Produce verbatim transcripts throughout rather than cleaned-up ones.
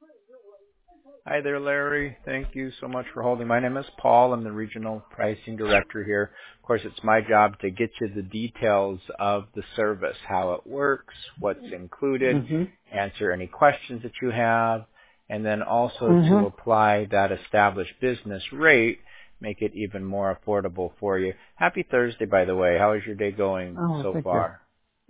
Hi there, Larry. Thank you so much for holding. My name is Paul. I'm the Regional Pricing Director here. Of course, it's my job to get you the details of the service, how it works, what's included, Mhm. answer any questions that you have, and then also to Mhm. apply that established business rate, make it even more affordable for you. Happy Thursday, by the way. How is your day going Oh, so thank you. far?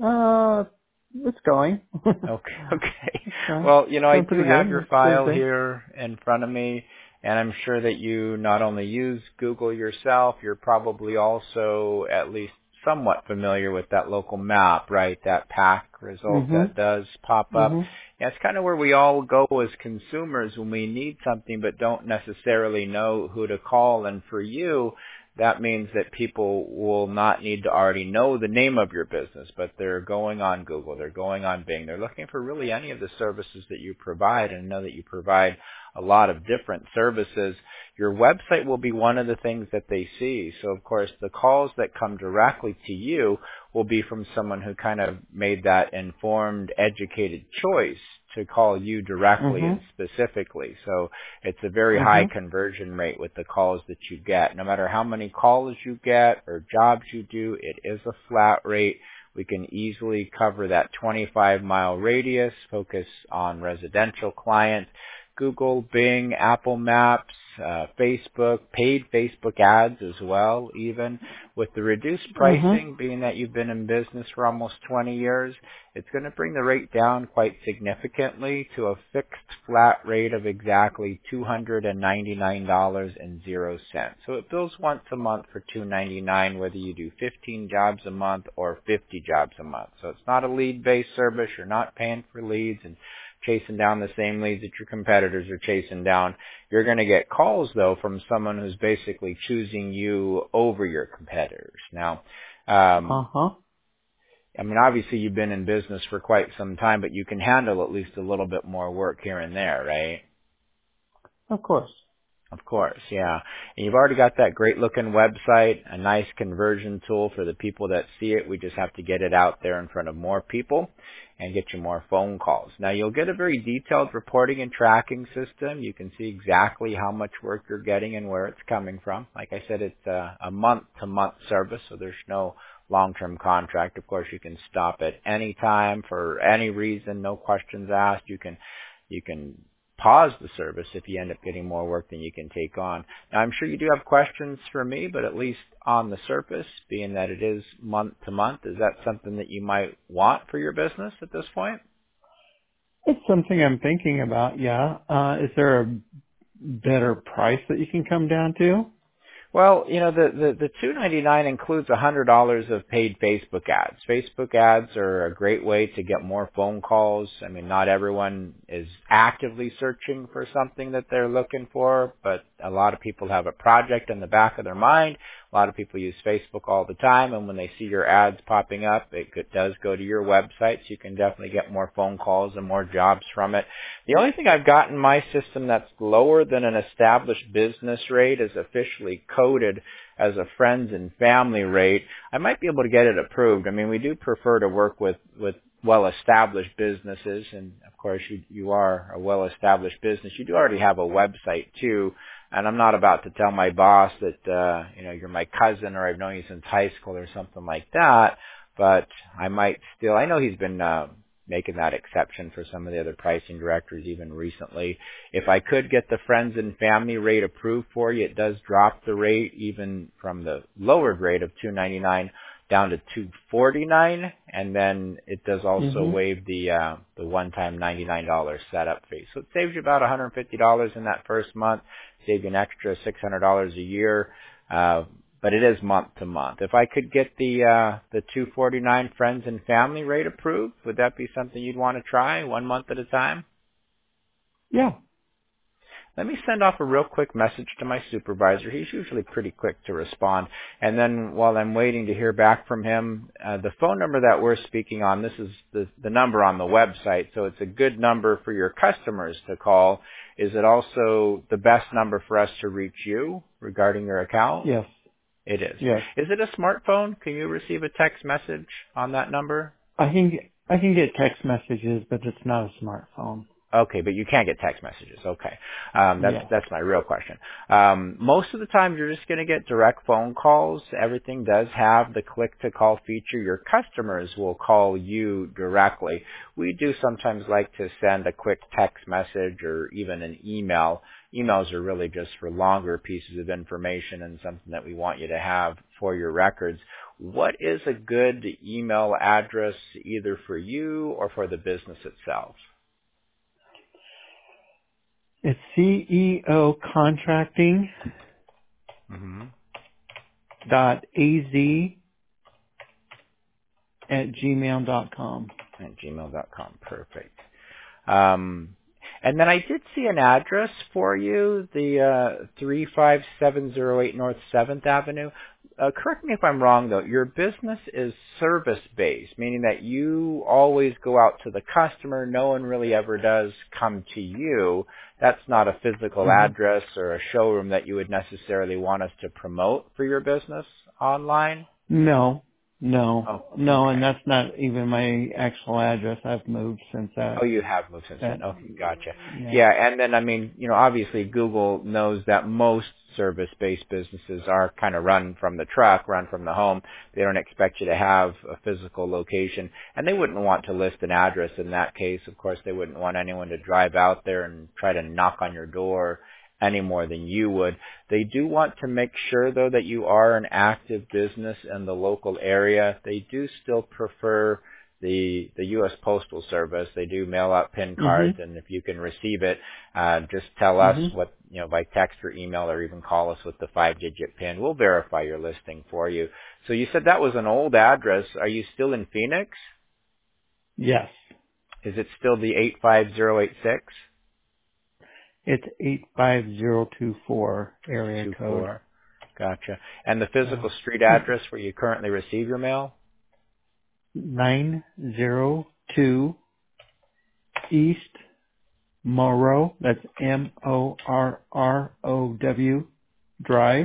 Uh, it's going. Okay, okay. it's going. Well, you know, I Going do pretty have good. your It's file Thursday. here in front of me, and I'm sure that you not only use Google yourself, you're probably also at least somewhat familiar with that local map, right? That pack result Mhm. that does pop up. Mhm. Yeah, it's kind of where we all go as consumers when we need something but don't necessarily know who to call. And for you, that means that people will not need to already know the name of your business, but they're going on Google, they're going on Bing, they're looking for really any of the services that you provide, and know that you provide a lot of different services. Your website will be one of the things that they see. So of course, the calls that come directly to you will be from someone who kind of made that informed, educated choice to call you directly and Mhm. specifically. So it's a very high Mhm. conversion rate with the calls that you get. No matter how many calls you get or jobs you do, it is a flat rate. We can easily cover that twenty-five mile radius, focus on residential clients. Google, Bing, Apple Maps, uh, Facebook, paid Facebook ads as well, even. With the reduced Mhm. pricing, being that you've been in business for almost twenty years, it's going to bring the rate down quite significantly to a fixed flat rate of exactly two hundred ninety-nine dollars and zero cents. So it bills once a month for two hundred ninety-nine dollars, whether you do fifteen jobs a month or fifty jobs a month. So it's not a lead-based service. You're not paying for leads and chasing down the same leads that your competitors are chasing down. You're going to get calls, though, from someone who's basically choosing you over your competitors. Now, um, Uh huh. I mean, obviously you've been in business for quite some time, but you can handle at least a little bit more work here and there, right? Of course. Of course, yeah. And you've already got that great looking website, a nice conversion tool for the people that see it. We just have to get it out there in front of more people and get you more phone calls. Now you'll get a very detailed reporting and tracking system. You can see exactly how much work you're getting and where it's coming from. Like I said, it's a, a month to month service, so there's no long-term contract. Of course, you can stop at any time for any reason, no questions asked. You can, you can pause the service if you end up getting more work than you can take on. Now, I'm sure you do have questions for me, but at least on the surface, being that it is month to month, is that something that you might want for your business at this point? It's something I'm thinking about. Yeah. Uh, is there a better price that you can come down to? Well, you know, the, the, the two ninety-nine includes one hundred dollars of paid Facebook ads. Facebook ads are a great way to get more phone calls. I mean, not everyone is actively searching for something that they're looking for, but a lot of people have a project in the back of their mind. A lot of people use Facebook all the time, and when they see your ads popping up, it could- does go to your website, so you can definitely get more phone calls and more jobs from it. The only thing I've got in my system that's lower than an established business rate is officially coded as a friends and family rate. I might be able to get it approved. I mean, we do prefer to work with, with well-established businesses, and of course you, you are a well-established business. You do already have a website too, and I'm not about to tell my boss that, uh, you know, you're my cousin or I've known you since high school or something like that, but I might still, I know he's been, uh, making that exception for some of the other pricing directors even recently. If I could get the friends and family rate approved for you, it does drop the rate even from the lowered rate of two ninety-nine down to two forty-nine, and then it does also Mhm. waive the uh, the one-time ninety-nine dollars setup fee. So it saves you about one hundred fifty dollars in that first month, save you an extra six hundred dollars a year. Uh, but it is month to month. If I could get the uh, the two forty-nine friends and family rate approved, would that be something you'd want to try one month at a time? Yeah. Let me send off a real quick message to my supervisor. He's usually pretty quick to respond. And then while I'm waiting to hear back from him, uh, the phone number that we're speaking on, this is the, the number on the website, so it's a good number for your customers to call. Is it also the best number for us to reach you regarding your account? Yes. It is. Yes. Is it a smartphone? Can you receive a text message on that number? I can get I can get text messages, but it's not a smartphone. Okay, but you can't get text messages. Okay. Um, that's, Yeah. that's my real question. Um, most of the time you're just going to get direct phone calls. Everything does have the click to call feature. Your customers will call you directly. We do sometimes like to send a quick text message or even an email. Emails are really just for longer pieces of information and something that we want you to have for your records. What is a good email address either for you or for the business itself? It's C E O contracting Mm-hmm. dot A Z at gmail dot com. At gmail dot com. Perfect. Um, and then I did see an address for you, the uh, three five seven zero eight North seventh Avenue. Uh, correct me if I'm wrong, though. Your business is service-based, meaning that you always go out to the customer. No one really ever does come to you. That's not a physical hmm address or a showroom that you would necessarily want us to promote for your business online. No, no, Oh, no, and okay. that's not even my actual address. I've moved since Oh, that. you have moved since That then. Okay, gotcha. yeah. Yeah, and then, I mean, you know, obviously Google knows that most service-based businesses are kind of run from the truck, run from the home. They don't expect you to have a physical location, and they wouldn't want to list an address in that case. Of course, they wouldn't want anyone to drive out there and try to knock on your door any more than you would. They do want to make sure, though, that you are an active business in the local area. They do still prefer the the U S Postal Service. They do mail out PIN cards, Mhm. and if you can receive it, uh, just tell us Mhm. what, you know, by text or email, or even call us with the five-digit PIN. We'll verify your listing for you. So you said that was an old address. Are you still in Phoenix? Yes. Is it still the eight five zero eight six? It's eight five zero two four area Two code. four. Gotcha. And the Uh, physical street address where you currently receive your mail? nine zero two East Morrow. That's M O R R O W Drive,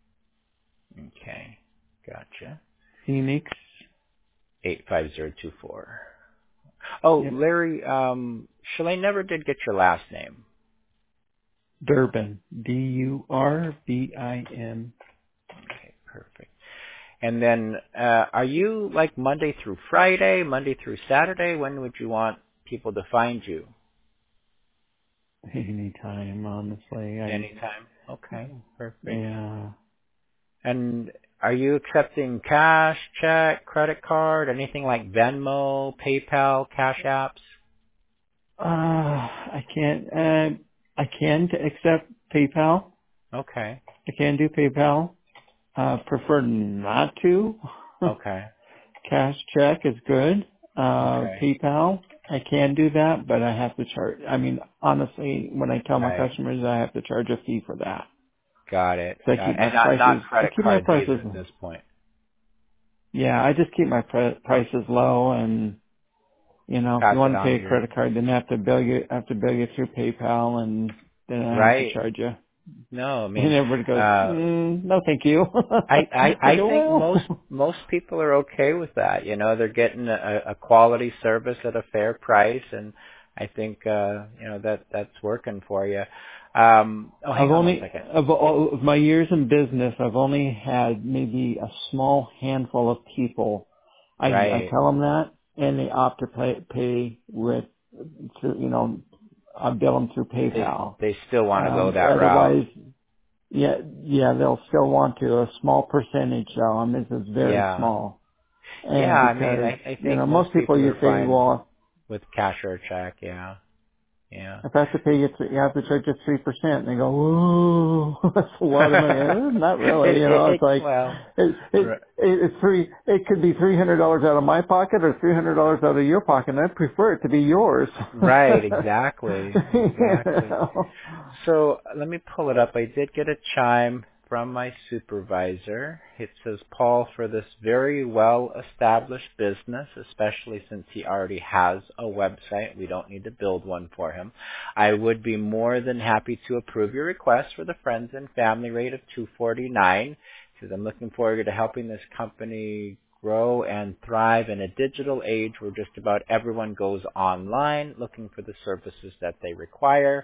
Okay. Gotcha. Phoenix. eight five zero two four. Oh, Yep. Larry, um, Shalane never did get your last name. Durbin. D U R B I N. Okay, perfect. And then, uh, are you like Monday through Friday, Monday through Saturday? When would you want people to find you? Anytime, honestly. I Anytime. Okay, perfect. yeah. And are you accepting cash, check, credit card, anything like Venmo, PayPal, Cash Apps? Uh, I can't. Uh, I can t- accept PayPal. Okay, I can do PayPal. Uh, prefer not to. okay, Cash check is good. Uh, okay. PayPal, I can do that, but I have to charge. I mean, honestly, when I tell my Right. customers, I have to charge a fee for that. Got it. So I Got it. keep my And not, prices. not I credit keep my cards either prices. at this point. Yeah, I just keep my pri prices low, and you know, if Pass you it want to on pay to a your, credit card, then I have to bill you. I have to bill you through PayPal, and then I have to right. charge you. No, I And mean, everybody goes, uh, mm, "No, thank you." I, I, I I go, think most, "Well." most people are okay with that. You know, they're getting a, a quality service at a fair price, and I think, uh, you know, that, that's working for you. Um, oh, I've hang on one only, second. of all of my years in business, I've only had maybe a small handful of people. I, I Right. tell them that, and they opt to pay, pay with, through, you know, I bill them through They, PayPal. they still want to go Um, that route. otherwise, yeah, yeah, they'll still want to. A small percentage, though. I mean, this is very Yeah. small. Yeah, And I mean, because, I, I you think know, most most people people you are say, fine well, with cash or check. Yeah. Yeah. if I have to pay you, th- you have to charge you three percent. And they go, ooh, that's a lot of money. Eh, not really, it, you it, know. It's it, like well, it, it, r- it it's three. It could be three hundred dollars out of my pocket or three hundred dollars out of your pocket. And I prefer it to be yours. right, exactly, You exactly. know? So let me pull it up. I did get a chime from my supervisor. It says, Paul, for this very well-established business, especially since he already has a website, we don't need to build one for him, I would be more than happy to approve your request for the friends and family rate of two forty-nine, because I'm looking forward to helping this company grow and thrive in a digital age where just about everyone goes online looking for the services that they require.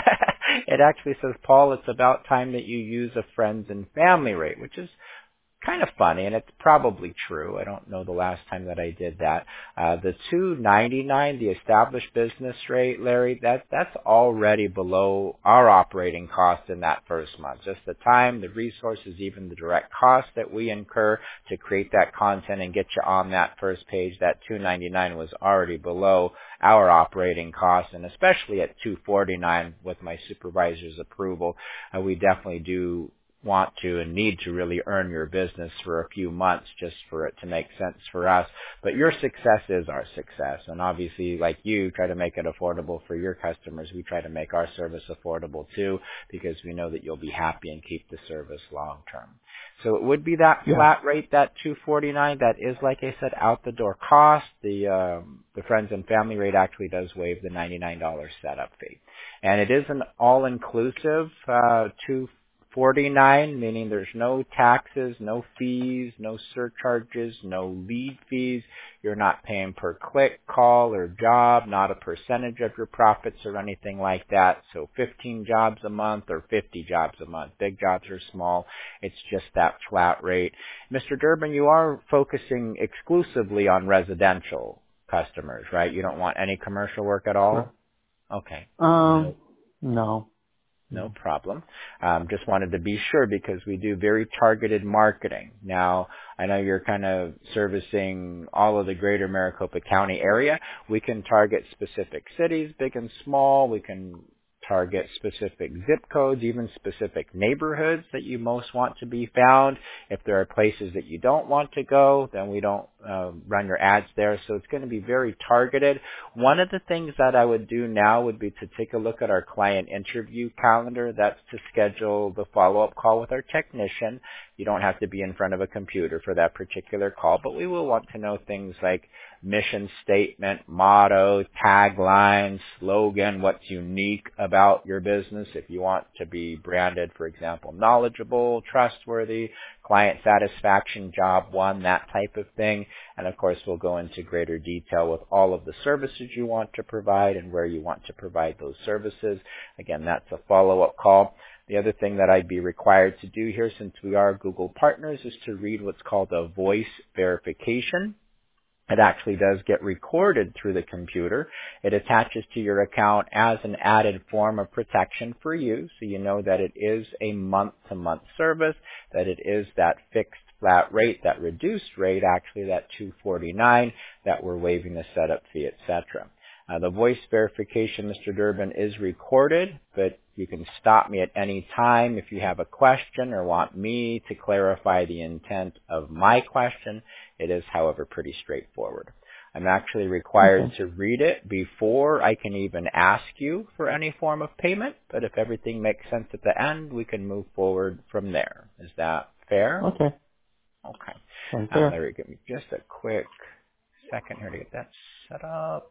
It actually says, Paul, it's about time that you use a friends and family rate, which is kind of funny, and it's probably true. I don't know the last time that I did that. Uh, the two ninety-nine, the established business rate, Larry, that that's already below our operating cost in that first month. Just the time, the resources, even the direct cost that we incur to create that content and get you on that first page, that two ninety-nine was already below our operating costs, and especially at two forty-nine with my supervisor's approval, uh, we definitely do want to and need to really earn your business for a few months just for it to make sense for us. But your success is our success. And obviously, like you try to make it affordable for your customers, we try to make our service affordable too, because we know that you'll be happy and keep the service long term. So it would be that Yeah. flat rate, that two forty-nine. That is, like I said, out the door cost. The um, the friends and family rate actually does waive the ninety-nine dollars setup fee, and it is an all inclusive uh, two forty-nine, meaning there's no taxes, no fees, no surcharges, no lead fees. You're not paying per click, call, or job, not a percentage of your profits or anything like that. So fifteen jobs a month or fifty jobs a month. Big jobs or small. It's just that flat rate. Mister Durbin, you are focusing exclusively on residential customers, right? You don't want any commercial work at all? Okay. Um, no. No problem. Um, just wanted to be sure because we do very targeted marketing. Now, I know you're kind of servicing all of the greater Maricopa County area. We can target specific cities, big and small. We can target specific zip codes, even specific neighborhoods that you most want to be found. If there are places that you don't want to go, then we don't uh, run your ads there. So it's going to be very targeted. One of the things that I would do now would be to take a look at our client interview calendar. That's to schedule the follow-up call with our technician. You don't have to be in front of a computer for that particular call, but we will want to know things like mission statement, motto, tagline, slogan, what's unique about your business. If you want to be branded, for example, knowledgeable, trustworthy, client satisfaction, job one, that type of thing. And of course, we'll go into greater detail with all of the services you want to provide and where you want to provide those services. Again, that's a follow-up call. The other thing that I'd be required to do here, since we are Google partners, is to read what's called a voice verification. It actually does get recorded through the computer. It attaches to your account as an added form of protection for you, so you know that it is a month-to-month service, that it is that fixed flat rate, that reduced rate, actually that two forty-nine, that we're waiving the setup fee, et cetera. Uh, the voice verification, Mister Durbin, is recorded, but you can stop me at any time if you have a question or want me to clarify the intent of my question. It is, however, pretty straightforward. I'm actually required Okay. to read it before I can even ask you for any form of payment, but if everything makes sense at the end, we can move forward from there. Is that fair? Okay. Okay. Sounds Um, fair. Larry, give me just a quick second here to get that set up.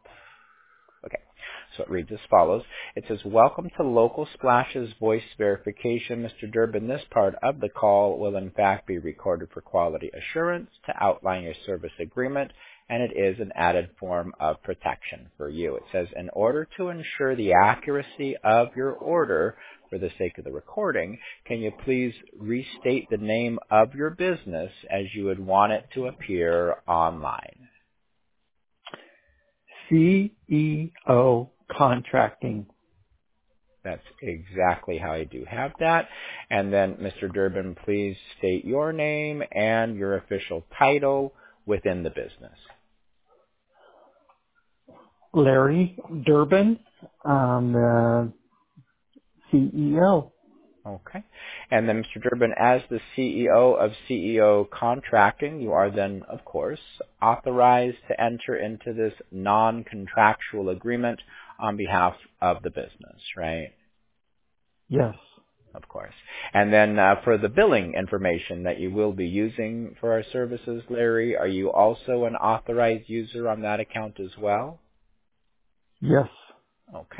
Okay, so it reads as follows. It says, welcome to Local Splash's voice verification. Mister Durbin, this part of the call will in fact be recorded for quality assurance to outline your service agreement, and it is an added form of protection for you. It says, in order to ensure the accuracy of your order, for the sake of the recording, can you please restate the name of your business as you would want it to appear online? C E O Contracting. That's exactly how I do have that. And then, Mister Durbin, please state your name and your official title within the business. Larry Durbin, um, the C E O. Okay. And then, Mister Durbin, as the C E O of C E O Contracting, you are then, of course, authorized to enter into this non-contractual agreement on behalf of the business, right? Yes. Of course. And then uh, for the billing information that you will be using for our services, Larry, are you also an authorized user on that account as well? Yes. Okay.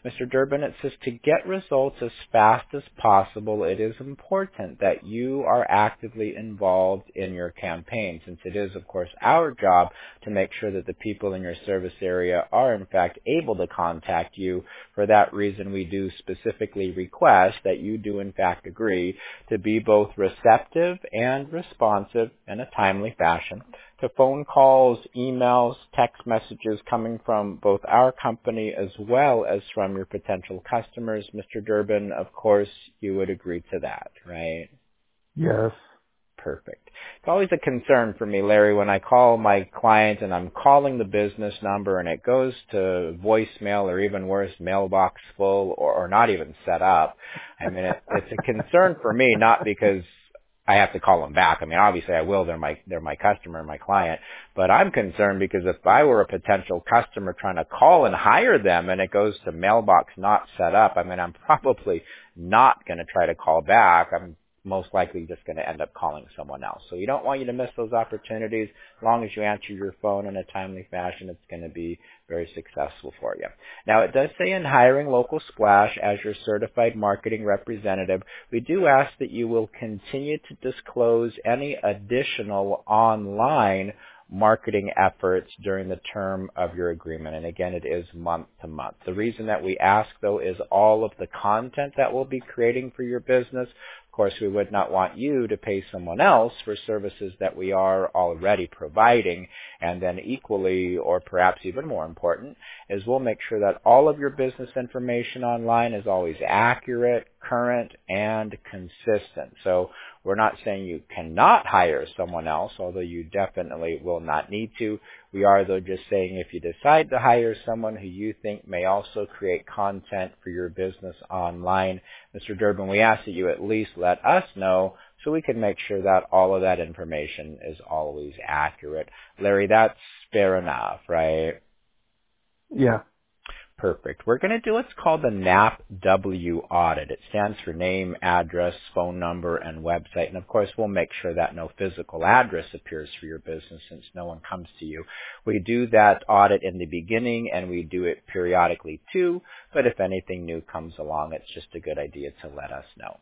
Mister Durbin, it says to get results as fast as possible, it is important that you are actively involved in your campaign, since it is, of course, our job to make sure that the people in your service area are, in fact, able to contact you. For that reason, we do specifically request that you do, in fact, agree to be both receptive and responsive in a timely fashion to phone calls, emails, text messages coming from both our company as well as from your potential customers. Mister Durbin, of course, you would agree to that, right? Yes. Perfect. It's always a concern for me, Larry, when I call my client and I'm calling the business number and it goes to voicemail or even worse, mailbox full or, or not even set up. I mean, it, it's a concern for me, not because I have to call them back. I mean, obviously I will. They're my, they're my customer and my client. But I'm concerned because if I were a potential customer trying to call and hire them and it goes to mailbox not set up, I mean, I'm probably not going to try to call back. I'm most likely just going to end up calling someone else. So you don't want you to miss those opportunities. As long as you answer your phone in a timely fashion, it's going to be very successful for you. Now, it does say in hiring Local Splash as your certified marketing representative, we do ask that you will continue to disclose any additional online marketing efforts during the term of your agreement. And again, it is month to month. The reason that we ask, though, is all of the content that we'll be creating for your business. Of course, we would not want you to pay someone else for services that we are already providing. And then equally, or perhaps even more important, is we'll make sure that all of your business information online is always accurate, current, and consistent. So we're not saying you cannot hire someone else, although you definitely will not need to. We are, though, just saying if you decide to hire someone who you think may also create content for your business online, Mister Durbin, we ask that you at least let us know so we can make sure that all of that information is always accurate. Larry, that's fair enough, right? Yeah. Perfect. We're going to do what's called the N A P W audit. It stands for name, address, phone number, and website. And of course, we'll make sure that no physical address appears for your business since no one comes to you. We do that audit in the beginning and we do it periodically too. But if anything new comes along, it's just a good idea to let us know.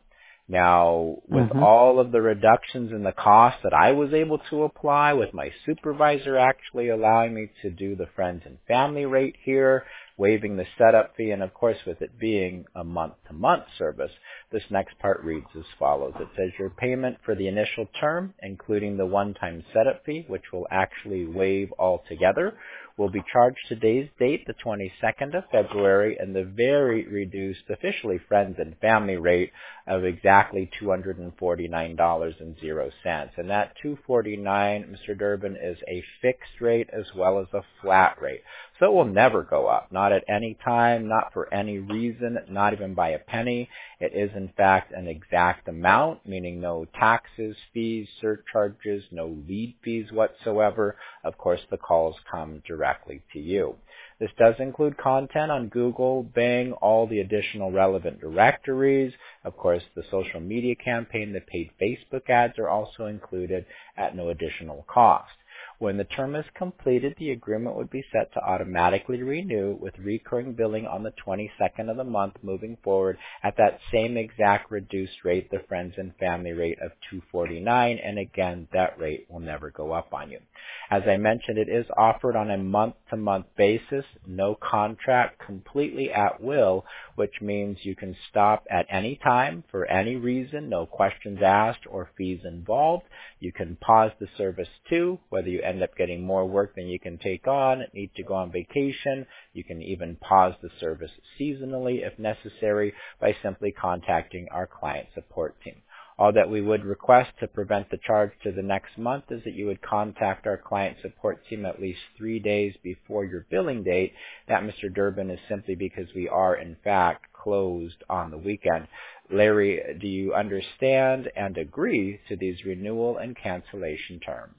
Now, with mm-hmm. all of the reductions in the cost that I was able to apply, with my supervisor actually allowing me to do the friends and family rate here, waiving the setup fee, and of course with it being a month-to-month service, this next part reads as follows. It says your payment for the initial term, including the one-time setup fee, which will actually waive altogether, will be charged today's date, the twenty-second of February, and the very reduced officially friends and family rate of exactly two hundred forty-nine dollars and zero cents. And that two hundred forty-nine dollars, Mister Durbin, is a fixed rate as well as a flat rate. So it will never go up, not at any time, not for any reason, not even by a penny. It is, in fact, an exact amount, meaning no taxes, fees, surcharges, no lead fees whatsoever. Of course, the calls come directly to you. This does include content on Google, Bing, all the additional relevant directories. Of course, the social media campaign, the paid Facebook ads are also included at no additional cost. When the term is completed, the agreement would be set to automatically renew with recurring billing on the twenty-second of the month moving forward at that same exact reduced rate, the friends and family rate of two hundred forty-nine dollars, and again, that rate will never go up on you. As I mentioned, it is offered on a month-to-month basis, no contract, completely at will, which means you can stop at any time for any reason, no questions asked or fees involved. You can pause the service too, whether you end up getting more work than you can take on, need to go on vacation. You can even pause the service seasonally if necessary by simply contacting our client support team. All that we would request to prevent the charge to the next month is that you would contact our client support team at least three days before your billing date. That, Mister Durbin, is simply because we are, in fact, closed on the weekend. Larry, do you understand and agree to these renewal and cancellation terms?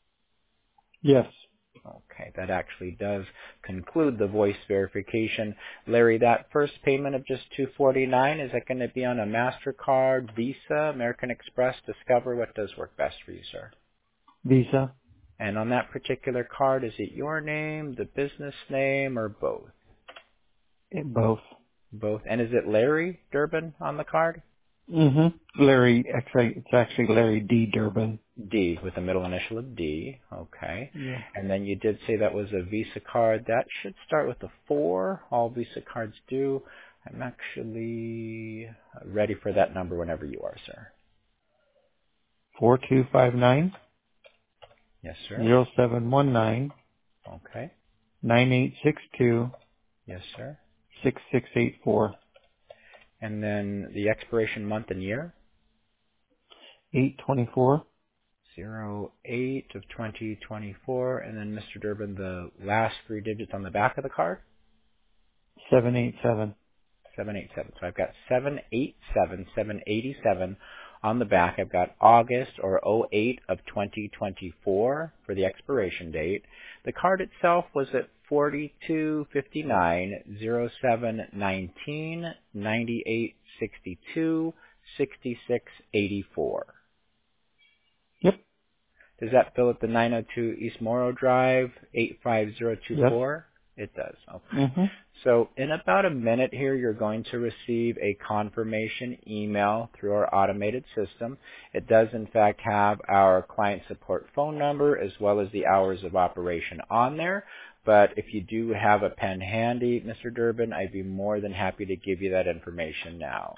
Yes. Okay, that actually does conclude the voice verification. Larry, that first payment of just two hundred forty-nine dollars, is that going to be on a MasterCard, Visa, American Express, Discover? What does work best for you, sir? Visa. And on that particular card, is it your name, the business name, or both? It, both. Both. And is it Larry Durbin on the card? Mm-hmm. Larry, actually, it's actually Larry D. Durbin. D, with the middle initial of D. Okay. Yeah. And then you did say that was a Visa card. That should start with a four. All Visa cards do. I'm actually ready for that number whenever you are, sir. Four two five nine Yes, sir. zero seven one nine Okay. nine eight six two Yes, sir. six six eight four And then the expiration month and year? eight twenty four Zero eight of twenty twenty-four. And then, Mister Durbin, the last three digits on the back of the card? seven eight seven. seven eight seven. So I've got seven eight seven, seven eighty-seven on the back. I've got August or oh eight of twenty twenty-four for the expiration date. The card itself was at forty-two fifty-nine, oh seven nineteen, ninety-eight sixty-two, sixty-six eighty-four. Yep. Does that bill at the nine oh two East Morrow Drive, eight five zero two four? Yes. It does. Okay. Mm-hmm. So in about a minute here, you're going to receive a confirmation email through our automated system. It does, in fact, have our client support phone number as well as the hours of operation on there. But if you do have a pen handy, Mister Durbin, I'd be more than happy to give you that information now.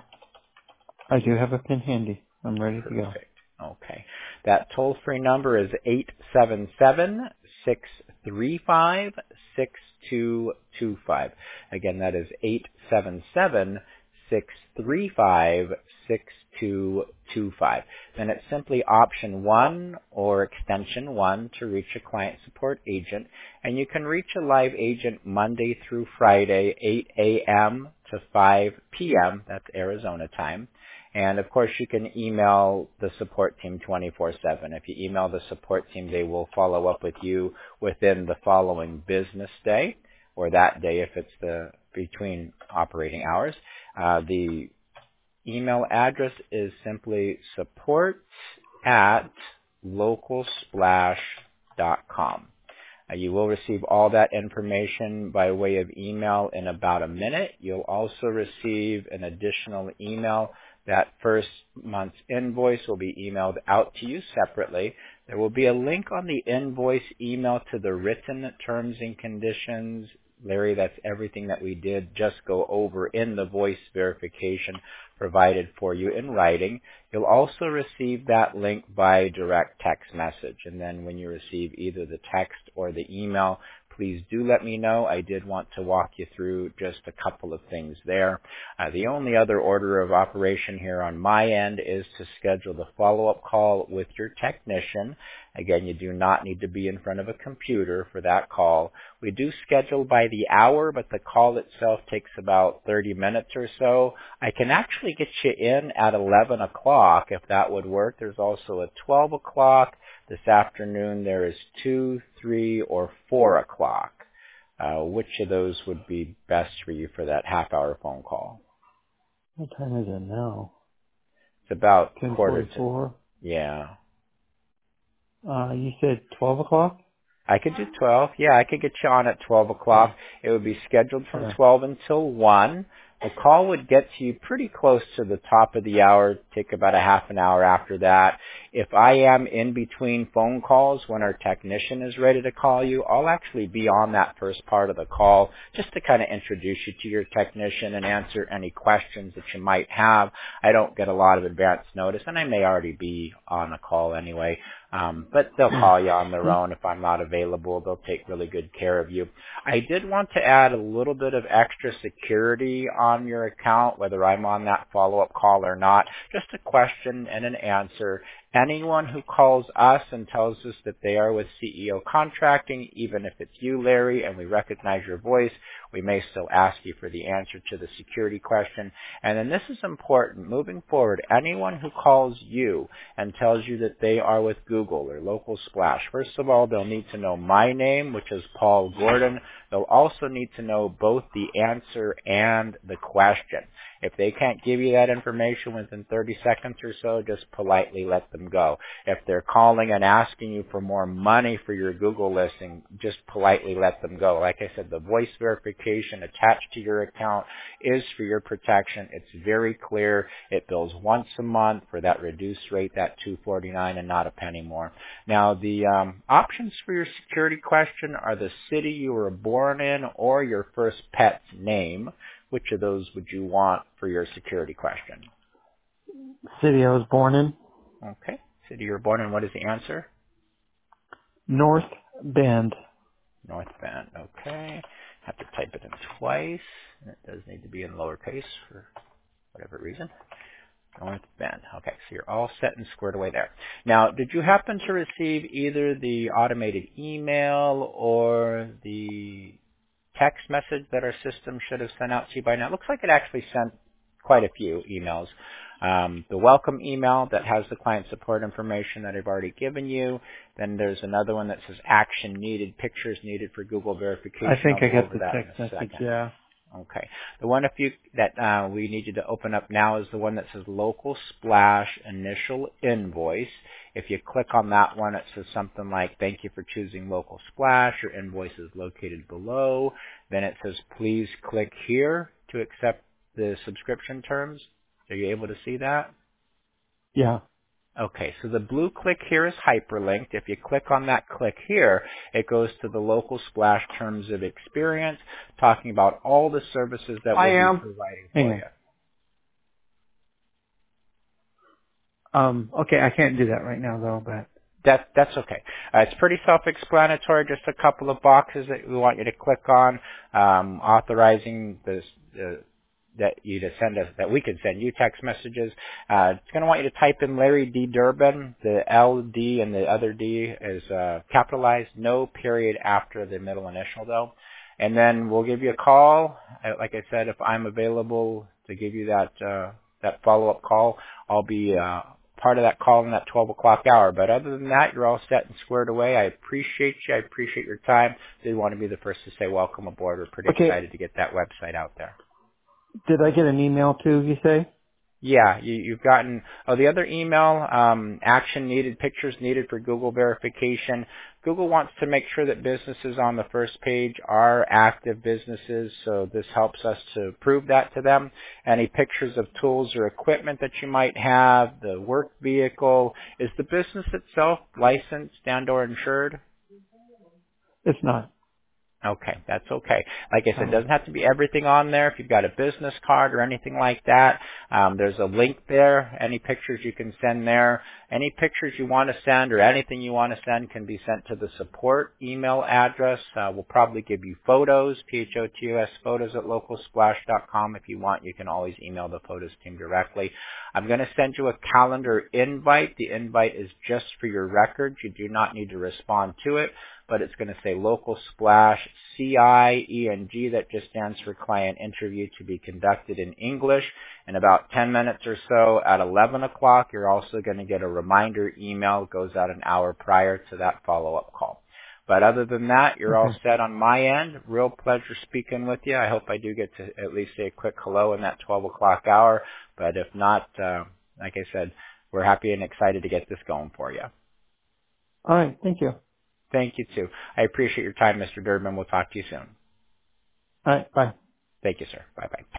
I do have a pen handy. I'm ready to go. Perfect. Okay. That toll-free number is eight seven seven, six three five, six two two five. Again, that is eight seven seven, six three five, six two two five. Then it's simply option one or extension one to reach a client support agent. And you can reach a live agent Monday through Friday, eight a.m. to five p.m. That's Arizona time. And of course, you can email the support team twenty-four seven. If you email the support team, they will follow up with you within the following business day, or that day if it's the between operating hours. Uh, the email address is simply support at local splash dot com. Uh, you will receive all that information by way of email in about a minute. You'll also receive an additional email. That first month's invoice will be emailed out to you separately. There will be a link on the invoice email to the written terms and conditions. Larry, that's everything that we did just go over in the voice verification provided for you in writing. You'll also receive that link by direct text message. And then when you receive either the text or the email, please do let me know. I did want to walk you through just a couple of things there. Uh, the only other order of operation here on my end is to schedule the follow-up call with your technician. Again, you do not need to be in front of a computer for that call. We do schedule by the hour, but the call itself takes about thirty minutes or so. I can actually get you in at eleven o'clock if that would work. There's also a twelve o'clock. This afternoon there is two, three, or four o'clock. Uh, which of those would be best for you for that half-hour phone call? What time is it now? It's about ten quarter to. forty-four. Yeah. Uh, you said twelve o'clock? I could do twelve. Yeah, I could get you on at twelve o'clock. It would be scheduled from Sure. twelve until one. The call would get to you pretty close to the top of the hour, take about a half an hour after that. If I am in between phone calls when our technician is ready to call you, I'll actually be on that first part of the call just to kind of introduce you to your technician and answer any questions that you might have. I don't get a lot of advance notice, and I may already be on a call anyway. Um, but they'll call you on their own if I'm not available. They'll take really good care of you. I did want to add a little bit of extra security on your account, whether I'm on that follow-up call or not. Just a question and an answer. Anyone who calls us and tells us that they are with C E O Contracting, even if it's you, Larry, and we recognize your voice, we may still ask you for the answer to the security question. And then this is important. Moving forward, anyone who calls you and tells you that they are with Google or Local Splash, first of all, they'll need to know my name, which is Paul Gordon. They'll also need to know both the answer and the question. If they can't give you that information within thirty seconds or so, just politely let them go. If they're calling and asking you for more money for your Google listing, just politely let them go. Like I said, the voice verification attached to your account is for your protection. It's very clear. It bills once a month for that reduced rate, that two forty-nine, and not a penny more. Now, the um, options for your security question are the city you were born in or your first pet's name. Which of those would you want for your security question? City I was born in. Okay. City you were born in. What is the answer? North Bend. North Bend. Okay. Have to type it in twice. It does need to be in lowercase for whatever reason. North Bend. Okay, so you're all set and squared away there. Now, did you happen to receive either the automated email or the text message that our system should have sent out to you by now? It looks like it actually sent quite a few emails. Um, the welcome email that has the client support information that I've already given you. Then there's another one that says action needed, pictures needed for Google verification. I think I'll I go got over the that text in a message, second. yeah. Okay. The one if you, that uh, we need you to open up now is the one that says Local Splash Initial Invoice. If you click on that one, it says something like, thank you for choosing Local Splash. Your invoice is located below. Then it says, please click here to accept the subscription terms. Are you able to see that? Yeah. Okay, so the blue click here is hyperlinked. If you click on that click here, it goes to the Local Splash Terms of Experience, talking about all the services that I we'll am. be providing Hang for on. you. Um, okay, I can't do that right now though, but That, that's okay. Uh, it's pretty self-explanatory, just a couple of boxes that we want you to click on, um, authorizing this, uh, that you to send us, that we can send you text messages. Uh, it's going to want you to type in Larry D. Durbin. The L, D, and the other D is uh, capitalized. No period after the middle initial, though. And then we'll give you a call. Uh, Like I said, if I'm available to give you that uh, that follow-up call, I'll be uh, part of that call in that twelve o'clock hour. But other than that, you're all set and squared away. I appreciate you. I appreciate your time. Did want to be the first to say welcome aboard. We're pretty okay. excited to get that website out there. Did I get an email too, you say? Yeah, you, you've gotten, oh, the other email, um, action needed, pictures needed for Google verification. Google wants to make sure that businesses on the first page are active businesses, so this helps us to prove that to them. Any pictures of tools or equipment that you might have, the work vehicle. Is the business itself licensed and or insured? It's not. Okay, that's okay. Like I said, it Um, doesn't have to be everything on there. If you've got a business card or anything like that, um, there's a link there. Any pictures you can send there. Any pictures you want to send or anything you want to send can be sent to the support email address. Uh, we'll probably give you photos, P H O T O S, photos at local splash dot com. If you want, you can always email the photos team directly. I'm going to send you a calendar invite. The invite is just for your records. You do not need to respond to it, but it's going to say Local Splash C I E N G. That just stands for Client Interview to be conducted in English. In about ten minutes or so at eleven o'clock, you're also going to get a reminder email. It goes out an hour prior to that follow-up call. But other than that, you're all okay. set on my end. Real pleasure speaking with you. I hope I do get to at least say a quick hello in that twelve o'clock hour. But if not, uh, like I said, we're happy and excited to get this going for you. All right. Thank you. Thank you, too. I appreciate your time, Mister Durbin. We'll talk to you soon. All right. Bye. Thank you, sir. Bye-bye.